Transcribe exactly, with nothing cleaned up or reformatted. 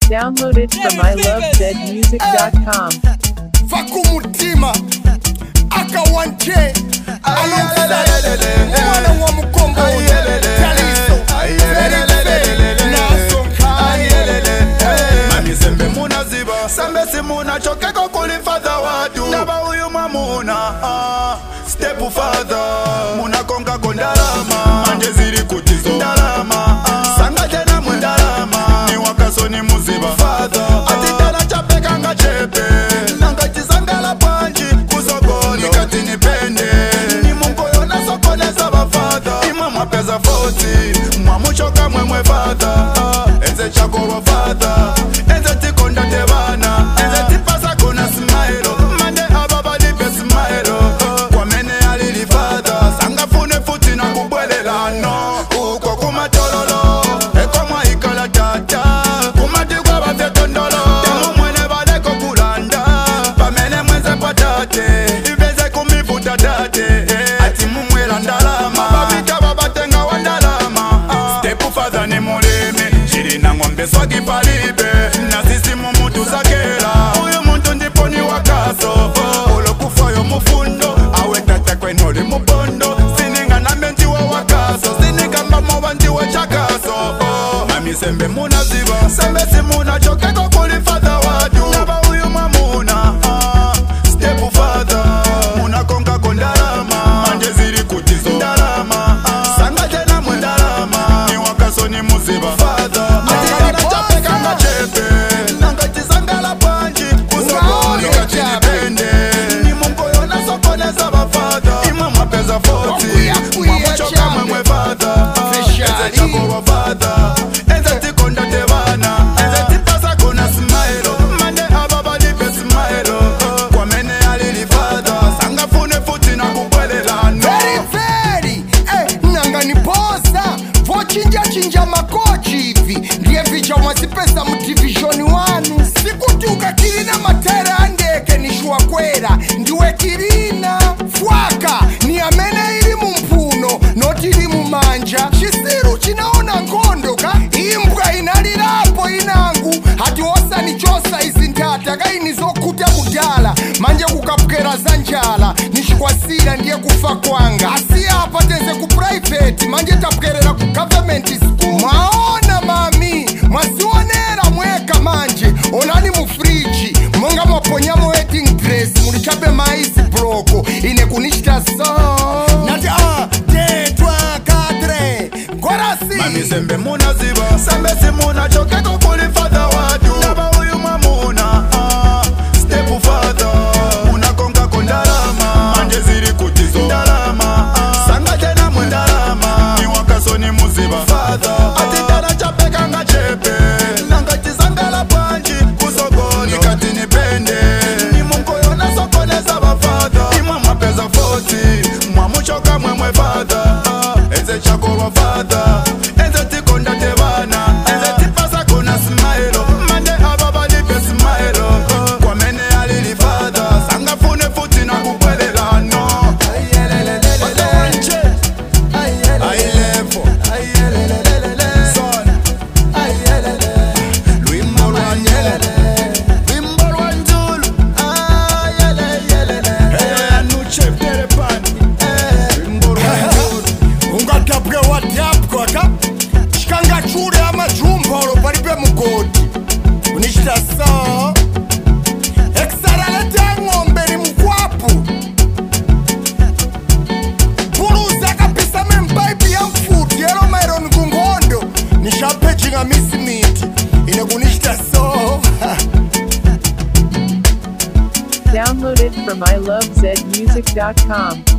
Downloaded from I love zed music dot com. Vakumutima aka one K alongside mwana wa Mukombo Taliso naso Mami sembe muna ziba sembe simuna chokeko kuli father watu naba uyu mamuna uh, step father muna konga kondalama manje ziri kutizo ndalama uh, sanga tena mwendalama ni wakasoni muziba father atitana chapeka nga chepe nanga chizangala panji kusokolo nikati nipende ni mungoyo na sokone saba father imwa mwapeza forty mwamuchoka mwemwe father uh, enze chakoro father enze tikonda tebana enze tipasa kuna smile mande ababa lipe smile uh, kwa mene alili father sanga fune futi na kubwelela no uko kumatololo eko mwa ikala tata kumatigwa bafye tondolo temu mwene badeko kulanda pamene mwenze patate ibeze kumifuta tate eh. Ati mumwela ndalama babita babatenga wa ndalama uh, step father ni mulimi shiri na ngombe swagi palibe na sisi mumutu zakela uyu muntu ndiponi wakaso uh, ulo kufayo mufundo awe tata kwenoli mubondo sininga na menti wa wakaso sininga mbamo bandiwe chakaso uh, mami sembe muna ziba sembe simuna chokeko kuli father wadu naba uyu mamuna uh, step father muna konga kondalama manje ziri kutizo ndalama uh, sanga tena mwendalama ni wakaso ni muziba father atikana chapeka nga chepe nanga chizangala panji kusokolo nikati nipende ni mungoyo na sokone saba father imwa mwapeza forty mwamuchoka mwemwe father enze chakoro father enze tikonda tebana enze tipasa kuna smile mande ababa lipe smile uh, kwa mene alili father sanga fune futi na kubwelela no very very eh nanga ni posa vochinja chinja makochi hivi ndiye vicha mwasipesa mu division wanu sikuti ukakirina matera andeke nishua kwera ndiwe kirina fwaka ni amene ili mumpuno noti ili mumanja chisiru chinaona ngondo ka imbwa inalirapo inangu hati osa ni chosa izi ndata kaini zokuta kudala manje kukapukera za njala nishikwasira ndiye kufa kwanga asiya apateze ku private manje tapukerera ku government school mwaona mami mwasionera mweka manje onani mu fridge monga mwaponyamo wedding dress mulichape maizi bloko ine kunishita so nati ah deux trois quatre korasi mami sembe muna ziba sembe simuna chokeko kuli father wadu naba uyu mamuna uh, step father muna konga kondalama manje ziri kutizo ndalama uh, sanga tena mwendalama ni wakasoni muziba father atitana chapeka nga chepe nanga chizangala panji kusokolo nikati nipende ni mungoyo na sokone saba father imwa mwapeza forty mwamuchoka mwemwe father uh, enze chakoro father enze tikonda tebana enze tipasa kuna smile mande ababa lipe smile uh, kwa mene alili father sanga fune futi na kubwelela no ungatapwe watapkwaka chikanga chure amajumboro palipe mugodi unishita so eksaralete ng'ombe ni mkwapu buruza kapisa membaibi ya mfuti yero mairon kungondo nishapejinga misi miti ine kunishita so Downloaded from I love zed music dot com.